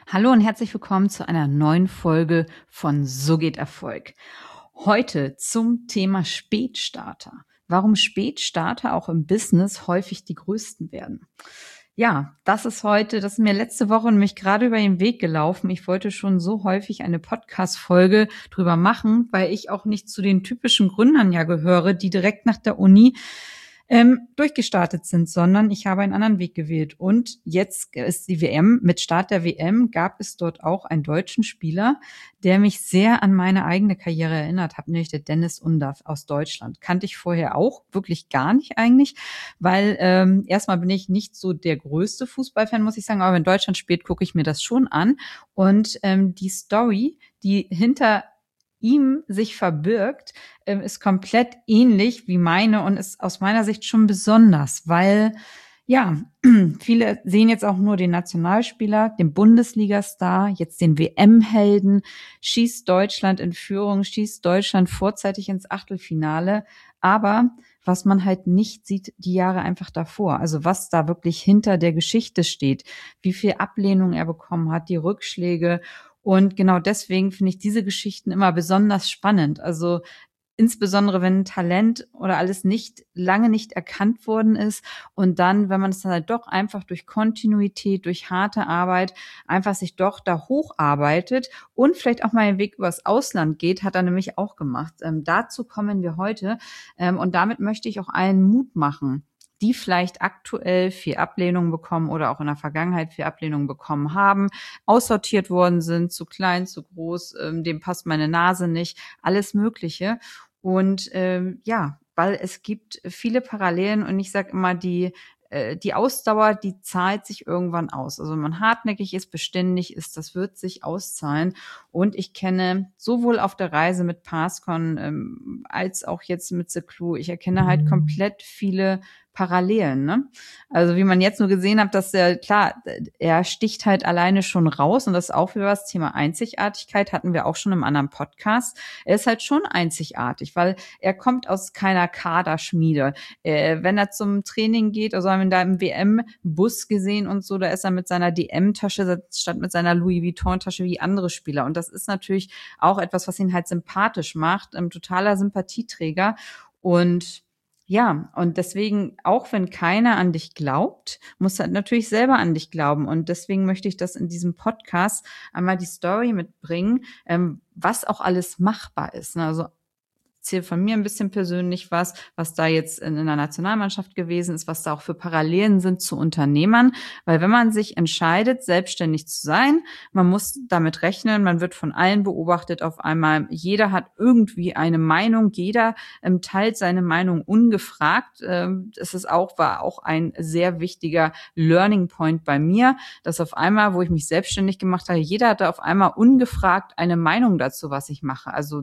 Hallo und herzlich willkommen zu einer neuen Folge von So geht Erfolg. Heute zum Thema Spätstarter. Warum Spätstarter auch im Business häufig die größten werden. Ja, das ist mir letzte Woche nämlich gerade über den Weg gelaufen. Ich wollte schon so häufig eine Podcast-Folge drüber machen, weil ich auch nicht zu den typischen Gründern ja gehöre, die direkt nach der Uni durchgestartet sind, sondern ich habe einen anderen Weg gewählt. Und jetzt ist die WM. Mit Start der WM gab es dort auch einen deutschen Spieler, der mich sehr an meine eigene Karriere erinnert hat, nämlich der Dennis Undaff aus Deutschland. Kannte ich vorher auch wirklich gar nicht eigentlich, weil erstmal bin ich nicht so der größte Fußballfan, muss ich sagen, aber wenn Deutschland spielt, gucke ich mir das schon an. Und die Story, die hinter ihm sich verbirgt, ist komplett ähnlich wie meine und ist aus meiner Sicht schon besonders, weil ja, viele sehen jetzt auch nur den Nationalspieler, den Bundesligastar, jetzt den WM-Helden, schießt Deutschland in Führung, schießt Deutschland vorzeitig ins Achtelfinale, aber was man halt nicht sieht, die Jahre einfach davor, also was da wirklich hinter der Geschichte steht, wie viel Ablehnung er bekommen hat, die Rückschläge. Und genau deswegen finde ich diese Geschichten immer besonders spannend. Also insbesondere wenn ein Talent oder alles lange nicht erkannt worden ist und dann, wenn man es dann halt doch einfach durch Kontinuität, durch harte Arbeit einfach sich doch da hocharbeitet und vielleicht auch mal einen Weg übers Ausland geht, hat er nämlich auch gemacht. Dazu kommen wir heute und damit möchte ich auch allen Mut machen, die vielleicht aktuell viel Ablehnung bekommen oder auch in der Vergangenheit viel Ablehnung bekommen haben, aussortiert worden sind, zu klein, zu groß, dem passt meine Nase nicht, alles Mögliche. Und ja, weil es gibt viele Parallelen und ich sage immer, die Ausdauer, die zahlt sich irgendwann aus. Also wenn man hartnäckig ist, beständig ist, das wird sich auszahlen. Und ich kenne sowohl auf der Reise mit Passcon als auch jetzt mit The Clue, ich erkenne halt komplett viele Parallelen, ne? Also wie man jetzt nur gesehen hat, dass er sticht halt alleine schon raus und das ist auch wieder das Thema Einzigartigkeit, hatten wir auch schon im anderen Podcast. Er ist halt schon einzigartig, weil er kommt aus keiner Kaderschmiede. Wenn er zum Training geht, also haben wir da im WM-Bus gesehen und so, da ist er mit seiner DM-Tasche statt mit seiner Louis Vuitton-Tasche wie andere Spieler. Und das ist natürlich auch etwas, was ihn halt sympathisch macht, totaler Sympathieträger. Und ja, und deswegen, auch wenn keiner an dich glaubt, musst du halt natürlich selber an dich glauben. Und deswegen möchte ich das in diesem Podcast einmal die Story mitbringen, was auch alles machbar ist. Ne? Also erzähle von mir ein bisschen persönlich was da jetzt in der Nationalmannschaft gewesen ist, was da auch für Parallelen sind zu Unternehmern. Weil wenn man sich entscheidet, selbstständig zu sein, man muss damit rechnen, man wird von allen beobachtet auf einmal. Jeder hat irgendwie eine Meinung, jeder teilt seine Meinung ungefragt. War auch ein sehr wichtiger Learning Point bei mir, dass auf einmal, wo ich mich selbstständig gemacht habe, jeder hatte auf einmal ungefragt eine Meinung dazu, was ich mache. Also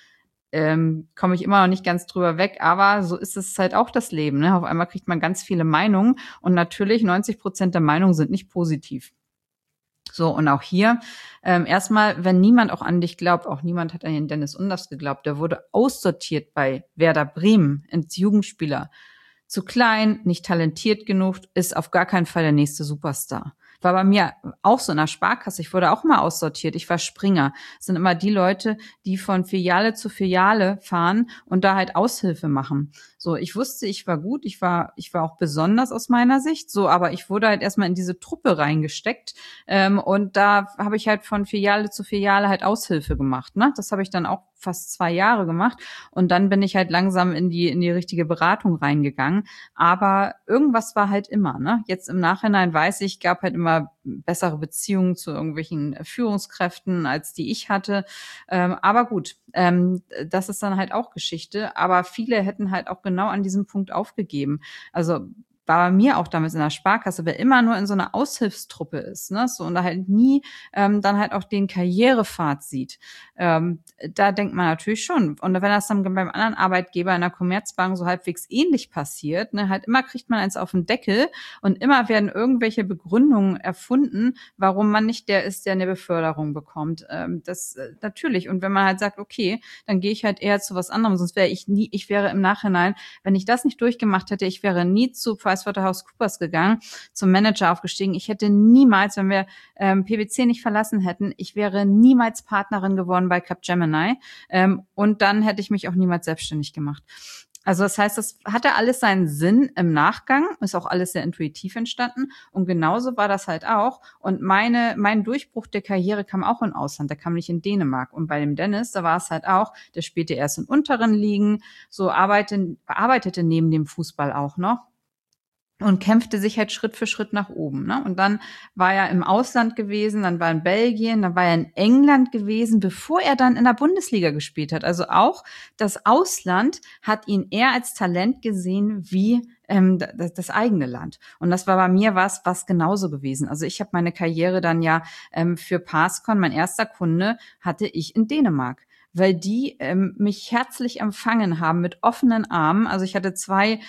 komme ich immer noch nicht ganz drüber weg, aber so ist es halt auch das Leben. Ne? Auf einmal kriegt man ganz viele Meinungen und natürlich 90% der Meinungen sind nicht positiv. So, und auch hier erstmal, wenn niemand auch an dich glaubt, auch niemand hat an den Dennis Undaff geglaubt, der wurde aussortiert bei Werder Bremen ins Jugendspieler. Zu klein, nicht talentiert genug, ist auf gar keinen Fall der nächste Superstar. War bei mir auch so in der Sparkasse. Ich wurde auch immer aussortiert. Ich war Springer. Das sind immer die Leute, die von Filiale zu Filiale fahren und da halt Aushilfe machen. So, ich wusste, ich war gut. Ich war auch besonders aus meiner Sicht. So, aber ich wurde halt erstmal in diese Truppe reingesteckt. Und da habe ich halt von Filiale zu Filiale halt Aushilfe gemacht. Ne? Das habe ich dann auch fast 2 Jahre gemacht. Und dann bin ich halt langsam in die richtige Beratung reingegangen. Aber irgendwas war halt immer, ne? Jetzt im Nachhinein weiß ich, gab halt immer bessere Beziehungen zu irgendwelchen Führungskräften, als die ich hatte. Aber gut, das ist dann halt auch Geschichte. Aber viele hätten halt auch genau an diesem Punkt aufgegeben. Also war bei mir auch damals in der Sparkasse, wer immer nur in so einer Aushilfstruppe ist, ne, so und da halt nie dann halt auch den Karrierepfad sieht, da denkt man natürlich schon. Und wenn das dann beim anderen Arbeitgeber in der Commerzbank so halbwegs ähnlich passiert, ne, halt immer kriegt man eins auf den Deckel und immer werden irgendwelche Begründungen erfunden, warum man nicht der ist, der eine Beförderung bekommt. Das natürlich. Und wenn man halt sagt, okay, dann gehe ich halt eher zu was anderem, sonst wäre ich wäre im Nachhinein, wenn ich das nicht durchgemacht hätte, ich wäre nie zu PricewaterhouseCoopers gegangen, zum Manager aufgestiegen. Ich hätte niemals, wenn wir PwC nicht verlassen hätten, ich wäre niemals Partnerin geworden bei Capgemini, und dann hätte ich mich auch niemals selbstständig gemacht. Also das heißt, das hatte alles seinen Sinn im Nachgang, ist auch alles sehr intuitiv entstanden und genauso war das halt auch. Und mein Durchbruch der Karriere kam auch im Ausland, der kam nicht in Dänemark. Und bei dem Dennis, da war es halt auch, der spielte erst in unteren Ligen, so arbeitete neben dem Fußball auch noch und kämpfte sich halt Schritt für Schritt nach oben. Ne? Und dann war er im Ausland gewesen, dann war er in Belgien, dann war er in England gewesen, bevor er dann in der Bundesliga gespielt hat. Also auch das Ausland hat ihn eher als Talent gesehen wie das eigene Land. Und das war bei mir was genauso gewesen. Also ich habe meine Karriere dann ja für Passcon, mein erster Kunde, hatte ich in Dänemark, weil die mich herzlich empfangen haben mit offenen Armen. Also ich hatte zwei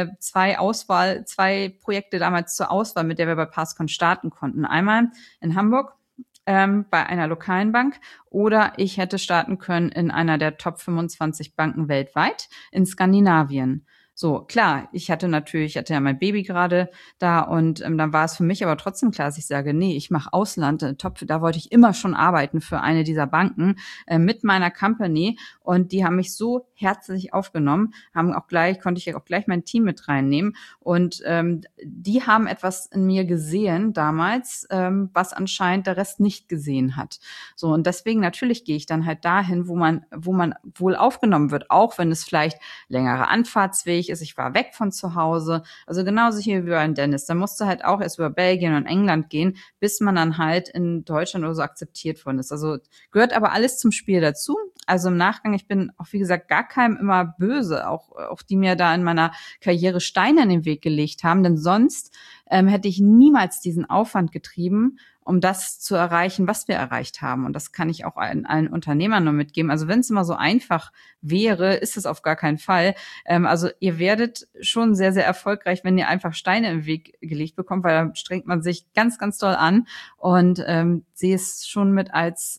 Projekte damals zur Auswahl, mit der wir bei Passcon starten konnten. Einmal in Hamburg bei einer lokalen Bank oder ich hätte starten können in einer der Top 25 Banken weltweit in Skandinavien. So, klar, ich hatte ja mein Baby gerade da und dann war es für mich aber trotzdem klar, dass ich sage, nee, ich mache Ausland, da wollte ich immer schon arbeiten für eine dieser Banken mit meiner Company und die haben mich so herzlich aufgenommen, konnte ich auch gleich mein Team mit reinnehmen und die haben etwas in mir gesehen damals, was anscheinend der Rest nicht gesehen hat. So, und deswegen natürlich gehe ich dann halt dahin, wo man wohl aufgenommen wird, auch wenn es vielleicht längere Anfahrtsweg ist. Ich war weg von zu Hause. Also genauso hier wie bei Dennis. Da musste halt auch erst über Belgien und England gehen, bis man dann halt in Deutschland oder so akzeptiert worden ist. Also gehört aber alles zum Spiel dazu. Also im Nachgang, ich bin auch, wie gesagt, gar keinem immer böse, auch die mir da in meiner Karriere Steine in den Weg gelegt haben, denn sonst hätte ich niemals diesen Aufwand getrieben, um das zu erreichen, was wir erreicht haben. Und das kann ich auch allen Unternehmern nur mitgeben. Also wenn es immer so einfach wäre, ist es auf gar keinen Fall. Also ihr werdet schon sehr, sehr erfolgreich, wenn ihr einfach Steine im Weg gelegt bekommt, weil da strengt man sich ganz, ganz doll an und sehe es schon mit als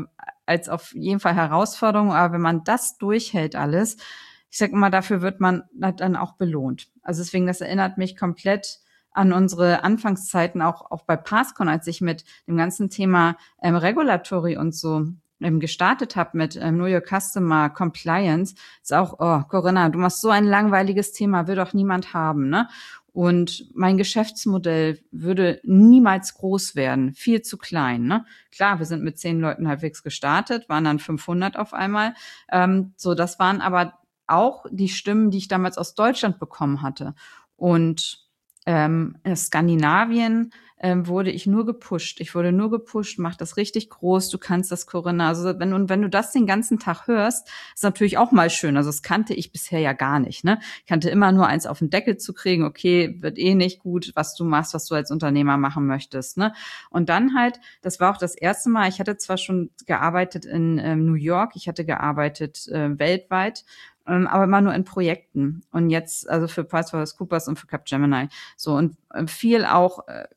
auf jeden Fall Herausforderung. Aber wenn man das durchhält alles, ich sage immer, dafür wird man dann auch belohnt. Also deswegen, das erinnert mich komplett an unsere Anfangszeiten, auch bei Passcon, als ich mit dem ganzen Thema Regulatory und so gestartet habe mit Know Your Customer Compliance, ist auch, oh, Corinna, du machst so ein langweiliges Thema, will doch niemand haben, ne? Und mein Geschäftsmodell würde niemals groß werden, viel zu klein, ne? Klar, wir sind mit 10 Leuten halbwegs gestartet, waren dann 500 auf einmal. So, das waren aber auch die Stimmen, die ich damals aus Deutschland bekommen hatte. Und in Skandinavien wurde ich nur gepusht. Ich wurde nur gepusht, mach das richtig groß, du kannst das, Corinna. Also wenn du das den ganzen Tag hörst, ist natürlich auch mal schön. Also das kannte ich bisher ja gar nicht. Ne? Ich kannte immer nur eins auf den Deckel zu kriegen, okay, wird eh nicht gut, was du machst, was du als Unternehmer machen möchtest. Ne? Und dann halt, das war auch das erste Mal, ich hatte zwar schon gearbeitet in New York, ich hatte gearbeitet weltweit, aber immer nur in Projekten. Und jetzt, also für PricewaterhouseCoopers und für Capgemini. So, und viel auch,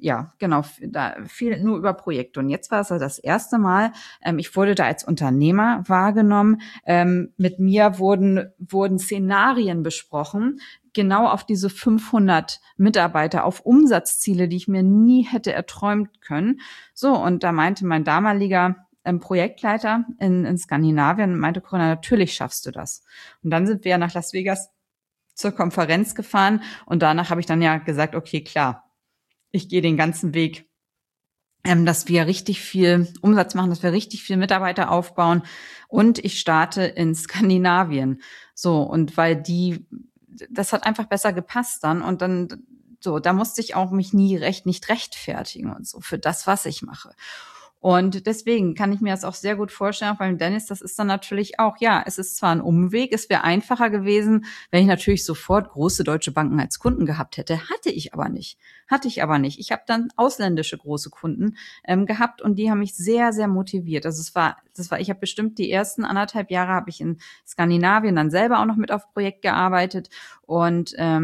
viel nur über Projekte. Und jetzt war es also das erste Mal, ich wurde da als Unternehmer wahrgenommen. Mit mir wurden Szenarien besprochen, genau auf diese 500 Mitarbeiter, auf Umsatzziele, die ich mir nie hätte erträumt können. So, und da meinte mein damaliger Projektleiter in Skandinavien, meinte, Corinna, natürlich schaffst du das. Und dann sind wir ja nach Las Vegas zur Konferenz gefahren und danach habe ich dann ja gesagt, okay, klar, ich gehe den ganzen Weg, dass wir richtig viel Umsatz machen, dass wir richtig viel Mitarbeiter aufbauen und ich starte in Skandinavien. So, und weil das hat einfach besser gepasst dann und dann so, da musste ich auch mich nicht rechtfertigen und so für das, was ich mache. Und deswegen kann ich mir das auch sehr gut vorstellen, auch beim Dennis, das ist dann natürlich auch, ja, es ist zwar ein Umweg, es wäre einfacher gewesen, wenn ich natürlich sofort große deutsche Banken als Kunden gehabt hätte. Hatte ich aber nicht. Ich habe dann ausländische große Kunden gehabt und die haben mich sehr, sehr motiviert. Also ich habe bestimmt die ersten 1,5 Jahre habe ich in Skandinavien dann selber auch noch mit auf Projekt gearbeitet und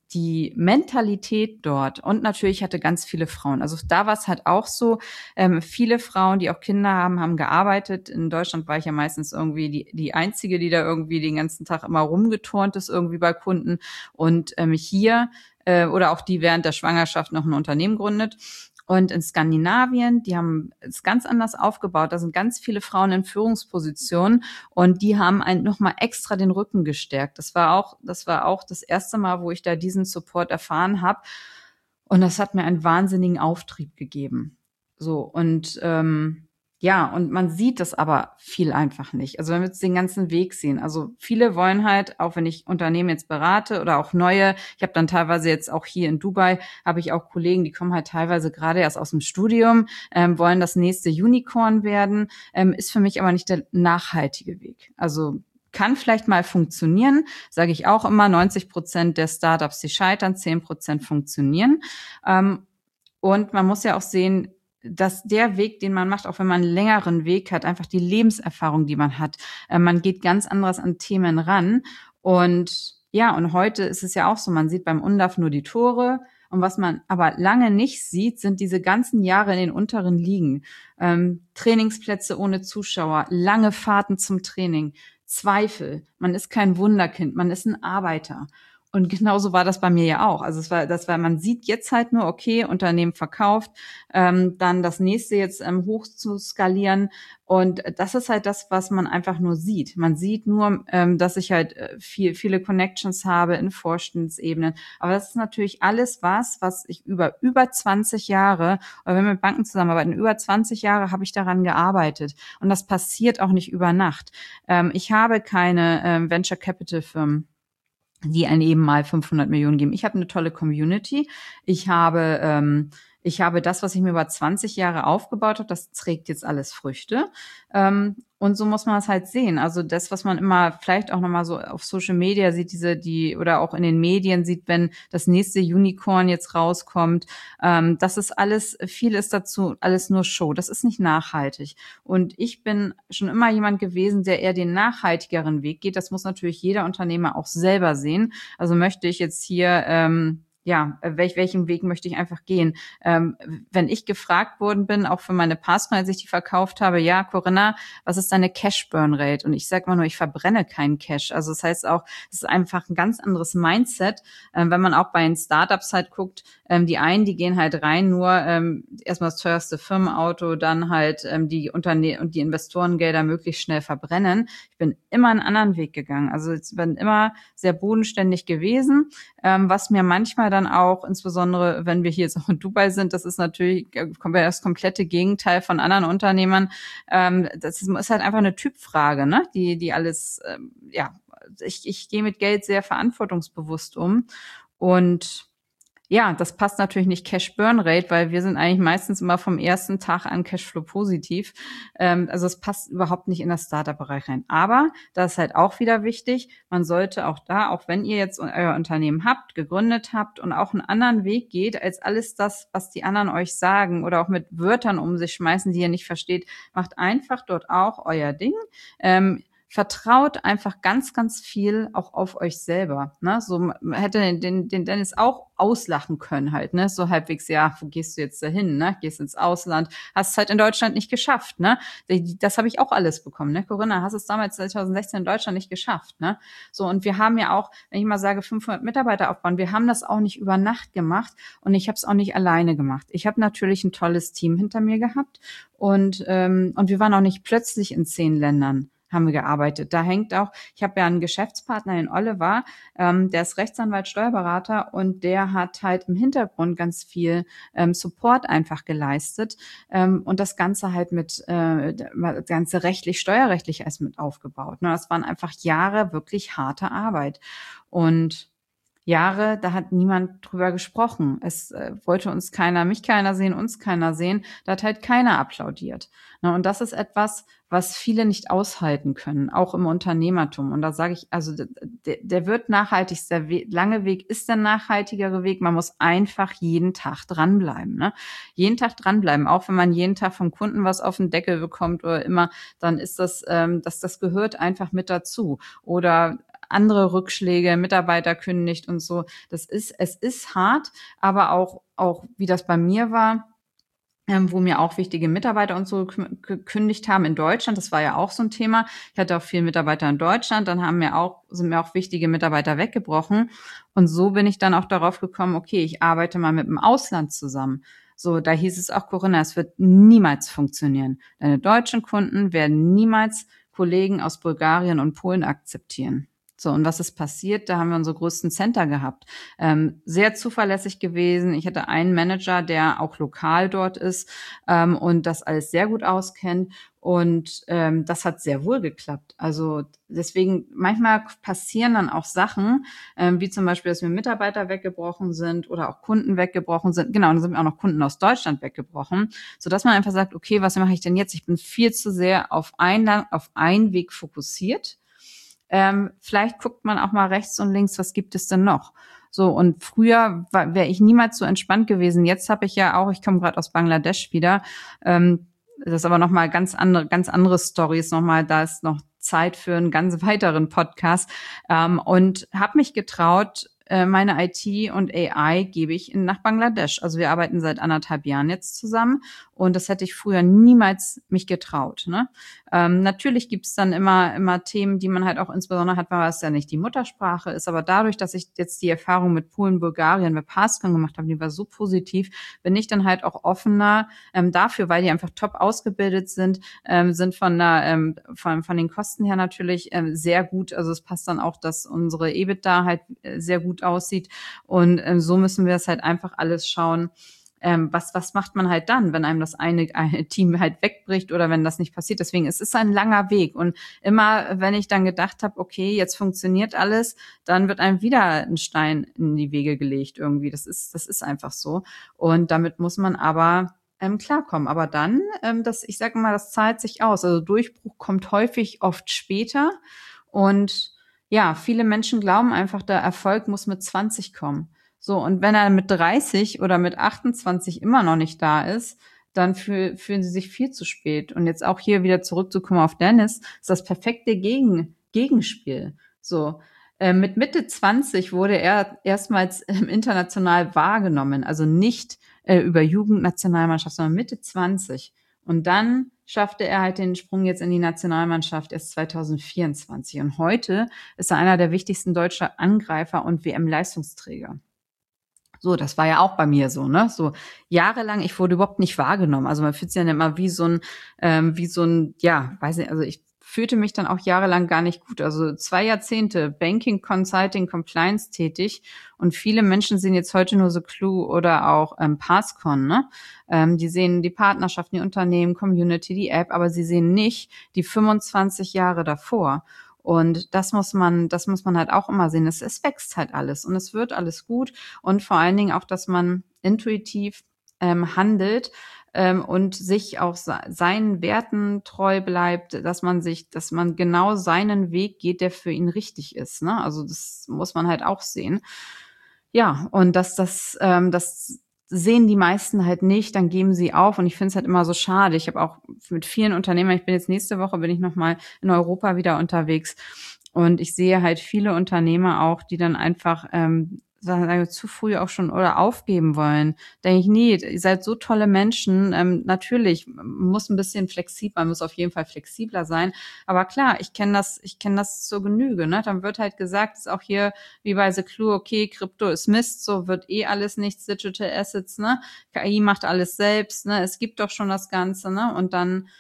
die Mentalität dort und natürlich hatte ganz viele Frauen. Also da war es halt auch so, viele Frauen, die auch Kinder haben, haben gearbeitet. In Deutschland war ich ja meistens irgendwie die Einzige, die da irgendwie den ganzen Tag immer rumgeturnt ist, irgendwie bei Kunden. Und hier oder auch die während der Schwangerschaft noch ein Unternehmen gründet. Und in Skandinavien, die haben es ganz anders aufgebaut. Da sind ganz viele Frauen in Führungspositionen und die haben einen nochmal extra den Rücken gestärkt. Das war auch das erste Mal, wo ich da diesen Support erfahren habe. Und das hat mir einen wahnsinnigen Auftrieb gegeben. So, und ja, und man sieht das aber viel einfach nicht. Also wenn wir jetzt den ganzen Weg sehen. Also viele wollen halt, auch wenn ich Unternehmen jetzt berate oder auch neue, ich habe dann teilweise jetzt auch hier in Dubai, habe ich auch Kollegen, die kommen halt teilweise gerade erst aus dem Studium, wollen das nächste Unicorn werden, ist für mich aber nicht der nachhaltige Weg. Also kann vielleicht mal funktionieren, sage ich auch immer, 90% der Startups, die scheitern, 10% funktionieren. Und man muss ja auch sehen, dass der Weg, den man macht, auch wenn man einen längeren Weg hat, einfach die Lebenserfahrung, die man hat, man geht ganz anders an Themen ran. Und ja, und heute ist es ja auch so, man sieht beim UNDAF nur die Tore. Und was man aber lange nicht sieht, sind diese ganzen Jahre in den unteren Ligen. Trainingsplätze ohne Zuschauer, lange Fahrten zum Training, Zweifel. Man ist kein Wunderkind, man ist ein Arbeiter. Und genauso war das bei mir ja auch. Also man sieht jetzt halt nur, okay, Unternehmen verkauft, dann das nächste jetzt hoch zu skalieren. Und das ist halt das, was man einfach nur sieht. Man sieht nur, dass ich halt viele Connections habe in Vorstandsebenen. Aber das ist natürlich alles was ich über 20 Jahre, oder wenn wir mit Banken zusammenarbeiten, über 20 Jahre habe ich daran gearbeitet. Und das passiert auch nicht über Nacht. Ich habe keine Venture Capital Firmen, die einen eben mal 500 Millionen geben. Ich habe eine tolle Community. Ich habe das, was ich mir über 20 Jahre aufgebaut habe, das trägt jetzt alles Früchte. Und so muss man es halt sehen. Also das, was man immer vielleicht auch nochmal so auf Social Media sieht, oder auch in den Medien sieht, wenn das nächste Unicorn jetzt rauskommt, das ist alles, viel ist dazu alles nur Show. Das ist nicht nachhaltig. Und ich bin schon immer jemand gewesen, der eher den nachhaltigeren Weg geht. Das muss natürlich jeder Unternehmer auch selber sehen. Also möchte ich jetzt hier welchen Weg möchte ich einfach gehen? Wenn ich gefragt worden bin, auch für meine Passkunden, als ich die verkauft habe, ja, Corinna, was ist deine Cash-Burn-Rate? Und ich sage mal nur, ich verbrenne keinen Cash. Also das heißt auch, es ist einfach ein ganz anderes Mindset. Wenn man auch bei den Startups halt guckt, die einen, die gehen halt rein, nur erstmal das teuerste Firmenauto, dann halt die Unternehmen und die Investorengelder möglichst schnell verbrennen. Ich bin immer einen anderen Weg gegangen. Also ich bin immer sehr bodenständig gewesen, was mir manchmal dann auch, insbesondere wenn wir hier jetzt auch in Dubai sind, das ist natürlich das komplette Gegenteil von anderen Unternehmern. Das ist halt einfach eine Typfrage, ne? Die alles, ich gehe mit Geld sehr verantwortungsbewusst um. Und ja, das passt natürlich nicht Cash-Burn-Rate, weil wir sind eigentlich meistens immer vom ersten Tag an Cashflow positiv. Also es passt überhaupt nicht in das Startup-Bereich rein. Aber das ist halt auch wieder wichtig, man sollte auch da, auch wenn ihr jetzt euer Unternehmen habt, gegründet habt und auch einen anderen Weg geht, als alles das, was die anderen euch sagen oder auch mit Wörtern um sich schmeißen, die ihr nicht versteht, macht einfach dort auch euer Ding. Vertraut einfach ganz, ganz viel auch auf euch selber. Ne? So hätte den Dennis auch auslachen können halt, ne? So halbwegs, ja, wo gehst du jetzt dahin, ne? Gehst ins Ausland, hast es halt in Deutschland nicht geschafft, ne? Das habe ich auch alles bekommen, ne? Corinna, hast es damals 2016 in Deutschland nicht geschafft, ne? So, und wir haben ja auch, wenn ich mal sage, 500 Mitarbeiter aufbauen, wir haben das auch nicht über Nacht gemacht und ich habe es auch nicht alleine gemacht. Ich habe natürlich ein tolles Team hinter mir gehabt und wir waren auch nicht plötzlich in 10 Ländern haben wir gearbeitet. Da hängt auch, ich habe ja einen Geschäftspartner, den Oliver, der ist Rechtsanwalt, Steuerberater und der hat halt im Hintergrund ganz viel Support einfach geleistet und das Ganze halt das Ganze steuerrechtlich erst mit aufgebaut. Ne? Das waren einfach Jahre wirklich harte Arbeit und Jahre, da hat niemand drüber gesprochen. Es wollte mich keiner sehen, uns keiner sehen. Da hat halt keiner applaudiert. Ne, und das ist etwas, was viele nicht aushalten können, auch im Unternehmertum. Und da sage ich, also der wird nachhaltig, der lange Weg ist der nachhaltigere Weg. Man muss einfach jeden Tag dranbleiben. Ne? Jeden Tag dranbleiben, auch wenn man jeden Tag vom Kunden was auf den Deckel bekommt oder immer, dann ist das gehört einfach mit dazu. Oder andere Rückschläge, Mitarbeiter kündigt und so. Es ist hart, aber auch wie das bei mir war, wo mir auch wichtige Mitarbeiter und so gekündigt haben in Deutschland. Das war ja auch so ein Thema. Ich hatte auch viele Mitarbeiter in Deutschland. Dann sind mir auch wichtige Mitarbeiter weggebrochen. Und so bin ich dann auch darauf gekommen, okay, ich arbeite mal mit dem Ausland zusammen. So, da hieß es auch, Corinna, es wird niemals funktionieren. Deine deutschen Kunden werden niemals Kollegen aus Bulgarien und Polen akzeptieren. So, und was ist passiert? Da haben wir unsere größten Center gehabt. Sehr zuverlässig gewesen. Ich hatte einen Manager, der auch lokal dort ist und das alles sehr gut auskennt. Und das hat sehr wohl geklappt. Also deswegen, manchmal passieren dann auch Sachen, wie zum Beispiel, dass mir Mitarbeiter weggebrochen sind oder auch Kunden weggebrochen sind. Genau, und dann sind mir auch noch Kunden aus Deutschland weggebrochen, sodass man einfach sagt, okay, was mache ich denn jetzt? Ich bin viel zu sehr auf einen Weg fokussiert. Vielleicht guckt man auch mal rechts und links, was gibt es denn noch? So, und früher wäre ich niemals so entspannt gewesen. Jetzt habe ich ja auch, ich komme gerade aus Bangladesch wieder, das ist aber nochmal ganz andere Stories nochmal, da ist noch Zeit für einen ganz weiteren Podcast und habe mich getraut, meine IT und AI gebe ich nach Bangladesch. Also wir arbeiten seit 1,5 Jahren jetzt zusammen und das hätte ich früher niemals mich getraut. Ne? Natürlich gibt's dann immer Themen, die man halt auch insbesondere hat, weil es ja nicht die Muttersprache ist. Aber dadurch, dass ich jetzt die Erfahrung mit Polen, Bulgarien, mit Passcon gemacht habe, die war so positiv, bin ich dann halt auch offener dafür, weil die einfach top ausgebildet sind von den Kosten her natürlich sehr gut. Also es passt dann auch, dass unsere EBITDA halt sehr gut aussieht. Und so müssen wir es halt einfach alles schauen. Was macht man halt dann, wenn einem das eine Team halt wegbricht oder wenn das nicht passiert? Deswegen, es ist ein langer Weg. Und immer, wenn ich dann gedacht habe, okay, jetzt funktioniert alles, dann wird einem wieder ein Stein in die Wege gelegt irgendwie. Das ist einfach so. Und damit muss man aber klarkommen. Aber dann, ich sage mal, das zahlt sich aus. Also Durchbruch kommt oft später. Und ja, viele Menschen glauben einfach, der Erfolg muss mit 20 kommen. So, und wenn er mit 30 oder mit 28 immer noch nicht da ist, dann fühlen sie sich viel zu spät. Und jetzt auch hier wieder zurückzukommen auf Dennis, ist das perfekte Gegenspiel. So, mit Mitte 20 wurde er erstmals international wahrgenommen, also nicht über Jugendnationalmannschaft, sondern Mitte 20. Und dann schaffte er halt den Sprung jetzt in die Nationalmannschaft erst 2024. Und heute ist er einer der wichtigsten deutschen Angreifer und WM-Leistungsträger. So, das war ja auch bei mir so, ne? So jahrelang, ich wurde überhaupt nicht wahrgenommen. Also man fühlt sich ja immer wie so ein, ja, weiß nicht, also ich fühlte mich dann auch jahrelang gar nicht gut. Also 2 Jahrzehnte Banking, Consulting, Compliance tätig und viele Menschen sehen jetzt heute nur so Clue oder auch Passcon, ne? Die sehen die Partnerschaften, die Unternehmen, Community, die App, aber sie sehen nicht die 25 Jahre davor. Und das muss man halt auch immer sehen. Es wächst halt alles und es wird alles gut. Und vor allen Dingen auch, dass man intuitiv handelt und sich auch seinen Werten treu bleibt, dass man genau seinen Weg geht, der für ihn richtig ist. Ne? Also das muss man halt auch sehen. Ja, und das sehen die meisten halt nicht, dann geben sie auf und ich finde es halt immer so schade. Ich habe auch mit vielen Unternehmern, ich bin jetzt nächste Woche, bin ich nochmal in Europa wieder unterwegs und ich sehe halt viele Unternehmer auch, die dann einfach zu früh auch schon oder aufgeben wollen. Denke ich, nee, ihr seid so tolle Menschen. Natürlich muss ein bisschen flexibler, man muss auf jeden Fall flexibler sein. Aber klar, ich kenne das zur Genüge. Ne? Dann wird halt gesagt, ist auch hier wie bei The Clue, okay, Krypto ist Mist, so wird alles nichts, Digital Assets, ne? KI macht alles selbst, ne? Es gibt doch schon das Ganze, ne? Und dann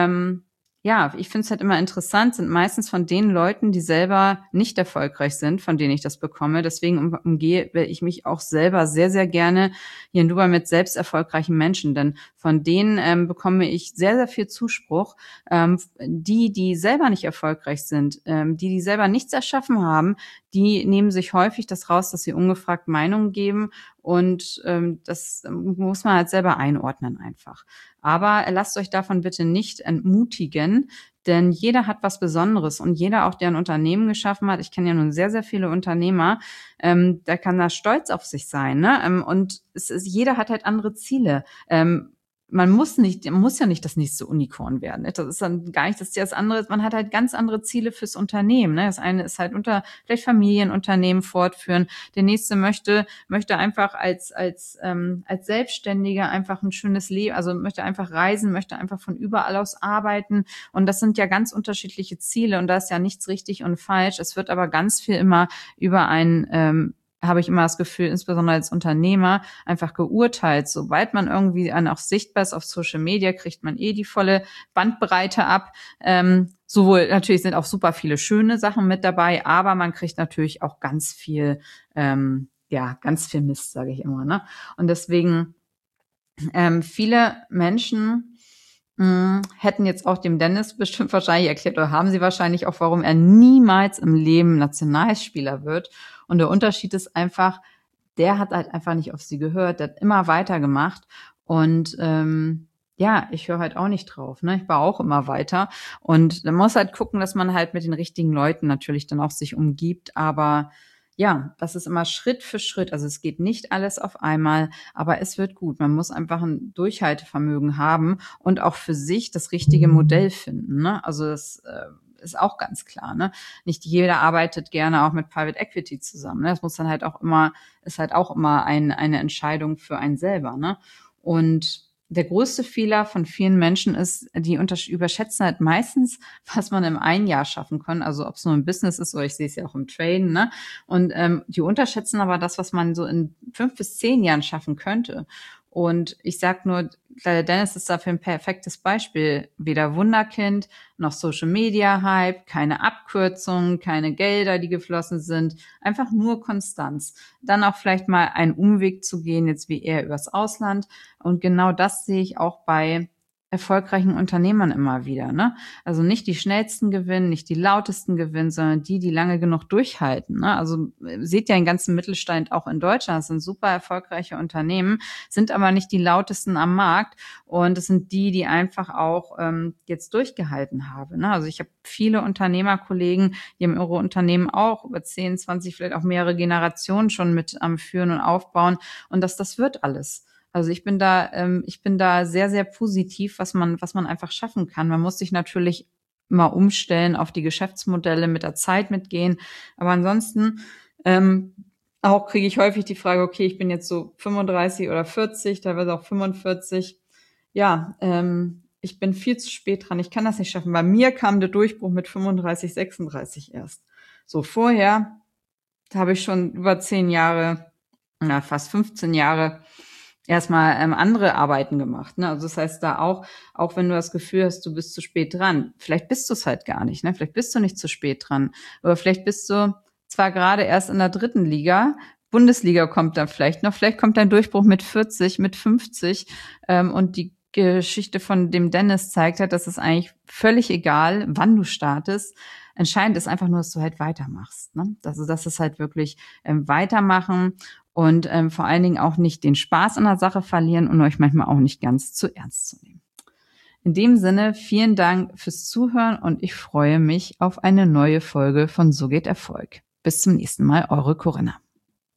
ja, ich finde es halt immer interessant, sind meistens von den Leuten, die selber nicht erfolgreich sind, von denen ich das bekomme. Deswegen umgehe ich mich auch selber sehr, sehr gerne hier in Dubai mit selbst erfolgreichen Menschen, denn von denen bekomme ich sehr, sehr viel Zuspruch. Die selber nicht erfolgreich sind, die selber nichts erschaffen haben, die nehmen sich häufig das raus, dass sie ungefragt Meinungen geben und das muss man halt selber einordnen einfach. Aber lasst euch davon bitte nicht entmutigen, denn jeder hat was Besonderes und jeder auch, der ein Unternehmen geschaffen hat, ich kenne ja nun sehr, sehr viele Unternehmer, der kann da stolz auf sich sein, ne? Und jeder hat halt andere Ziele. man muss ja nicht das nächste Unicorn werden. Ne? Das ist dann gar nicht das andere. Man hat halt ganz andere Ziele fürs Unternehmen. Ne? Das eine ist halt vielleicht Familienunternehmen fortführen. Der nächste möchte einfach als Selbstständiger einfach ein schönes Leben, also möchte einfach reisen, möchte einfach von überall aus arbeiten. Und das sind ja ganz unterschiedliche Ziele. Und da ist ja nichts richtig und falsch. Es wird aber ganz viel immer über habe ich immer das Gefühl, insbesondere als Unternehmer, einfach geurteilt. Sobald man irgendwie auch sichtbar ist auf Social Media, kriegt man die volle Bandbreite ab. Sowohl natürlich sind auch super viele schöne Sachen mit dabei, aber man kriegt natürlich auch ganz viel, ganz viel Mist, sage ich immer. Ne? Und deswegen viele Menschen hätten jetzt auch dem Dennis bestimmt wahrscheinlich erklärt oder haben sie wahrscheinlich auch, warum er niemals im Leben Nationalspieler wird. Und der Unterschied ist einfach, der hat halt einfach nicht auf sie gehört, der hat immer weitergemacht. Und ich höre halt auch nicht drauf. Ne? Ich war auch immer weiter. Und man muss halt gucken, dass man halt mit den richtigen Leuten natürlich dann auch sich umgibt. Aber ja, das ist immer Schritt für Schritt. Also es geht nicht alles auf einmal, aber es wird gut. Man muss einfach ein Durchhaltevermögen haben und auch für sich das richtige Modell finden. Ne? Also das ist auch ganz klar. Ne? Nicht jeder arbeitet gerne auch mit Private Equity zusammen. Ne? Das muss dann halt auch immer, ist halt auch immer eine Entscheidung für einen selber. Ne? Und der größte Fehler von vielen Menschen ist, die überschätzen halt meistens, was man im einen Jahr schaffen kann. Also ob es nur im Business ist oder ich sehe es ja auch im Traden. Ne? Und die unterschätzen aber das, was man so in 5 bis 10 Jahren schaffen könnte. Und ich sag nur, der Dennis ist dafür ein perfektes Beispiel. Weder Wunderkind noch Social Media Hype, keine Abkürzungen, keine Gelder, die geflossen sind. Einfach nur Konstanz. Dann auch vielleicht mal einen Umweg zu gehen, jetzt wie er übers Ausland. Und genau das sehe ich auch bei erfolgreichen Unternehmern immer wieder. Ne? Also nicht die schnellsten gewinnen, nicht die lautesten gewinnen, sondern die lange genug durchhalten. Ne? Also seht ja den ganzen Mittelstand auch in Deutschland. Das sind super erfolgreiche Unternehmen, sind aber nicht die lautesten am Markt. Und es sind die einfach auch jetzt durchgehalten haben. Ne? Also ich habe viele Unternehmerkollegen, die haben ihre Unternehmen auch über 10, 20, vielleicht auch mehrere Generationen schon mit am Führen und Aufbauen. Und das wird alles. Also ich bin da sehr, sehr positiv, was man einfach schaffen kann. Man muss sich natürlich immer umstellen auf die Geschäftsmodelle, mit der Zeit mitgehen. Aber ansonsten auch kriege ich häufig die Frage, okay, ich bin jetzt so 35 oder 40, teilweise auch 45. Ja, ich bin viel zu spät dran. Ich kann das nicht schaffen. Bei mir kam der Durchbruch mit 35, 36 erst. So vorher habe ich schon über 10 Jahre, fast 15 Jahre erstmal andere Arbeiten gemacht. Ne? Also das heißt da auch wenn du das Gefühl hast, du bist zu spät dran, vielleicht bist du es halt gar nicht. Ne? Vielleicht bist du nicht zu spät dran. Oder vielleicht bist du zwar gerade erst in der 3. Liga, Bundesliga kommt dann vielleicht noch, vielleicht kommt dein Durchbruch mit 40, mit 50 und die Geschichte von dem Dennis zeigt halt, dass es eigentlich völlig egal, wann du startest. Entscheidend ist einfach nur, dass du halt weitermachst. Ne? Also das ist halt wirklich weitermachen und vor allen Dingen auch nicht den Spaß an der Sache verlieren und euch manchmal auch nicht ganz zu ernst zu nehmen. In dem Sinne, vielen Dank fürs Zuhören und ich freue mich auf eine neue Folge von So geht Erfolg. Bis zum nächsten Mal, eure Corinna.